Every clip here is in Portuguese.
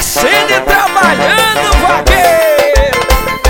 descendo e trabalhando, vaqueiro.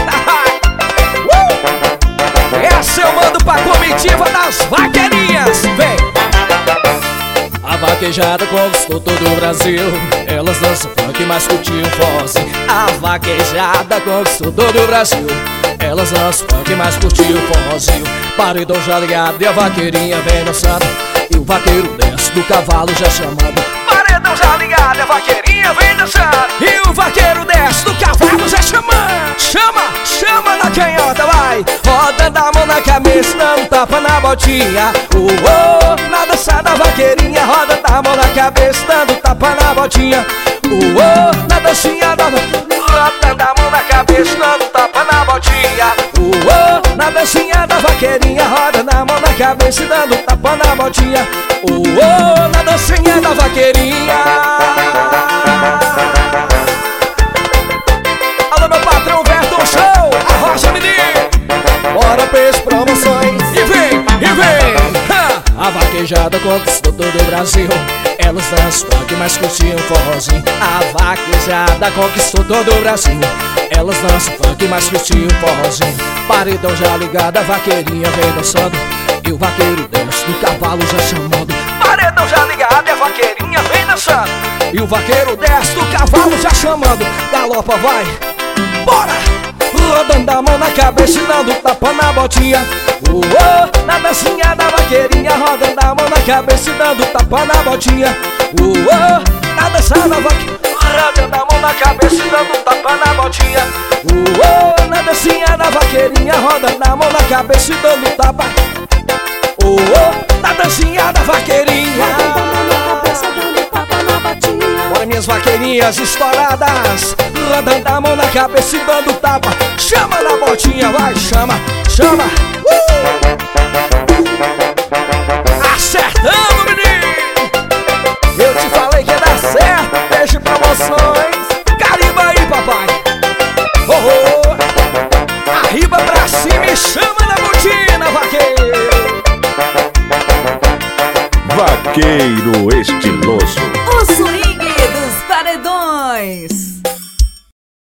Essa eu mando pra comitiva das vaqueirinhas. Vem! A vaquejada conquistou todo o Brasil. Elas dançam funk, mas curtiam forrozinho. A vaquejada conquistou todo o Brasil. Elas dançam funk, mas curtiam forrozinho. Paredão já ligado e a vaqueirinha vem dançando. E o vaqueiro desce do cavalo já chamando. Paredão já ligado e a vaqueirinha vem dançando. E o vaqueiro desce do cavalo já chamando. Chama, chama na canhota, vai. Rodando a mão na cabeça, dando tapa na botinha. Na dança da vaqueirinha. Rodando a mão na cabeça, dando tapa na botinha. Na dancinha da vaqueirinha. Rodando a mão na cabeça, dando tapa na botinha. Na dancinha da vaqueirinha. Rodando a mão na cabeça, dando tapa na botinha. Na dancinha da vaqueirinha. Alô, meu patrão Verton Show, a Rocha Menino. Bora pra as promoções. E vem, e vem. A vaquejada conquistou todo o Brasil. Elas dançam funk, mas curtiam forrozinho. A vaquejada conquistou todo o Brasil. Elas dançam funk, mas curtiam forrozinho. Paredão já ligado, a vaqueirinha vem dançando. E o vaqueiro desce do cavalo já chamando. Paredão já ligado e a vaqueirinha vem dançando. E o vaqueiro desce do cavalo já chamando. Galopa, vai, bora! Rodando a mão na cabeça e dando tapa na botinha. Na dancinha da vaqueirinha. Rodando a mão na cabeça e dando tapa na botinha. Na dança da vaqueirinha. Rodando a mão na cabeça e dando tapa na botinha. Na dancinha da vaqueirinha. Rodando a mão na cabeça e dando tapa. Na dancinha da vaqueirinha. Bora, minhas vaqueirinhas estouradas. Rodando a mão na cabeça e dando tapa. Chama na botinha, vai, chama, chama. Acertamos, menino. Eu te falei que ia dar certo. Deixe promoções. Carimba aí, papai. Arriba pra cima e chama na botina, vaqueiro. Vaqueiro estiloso.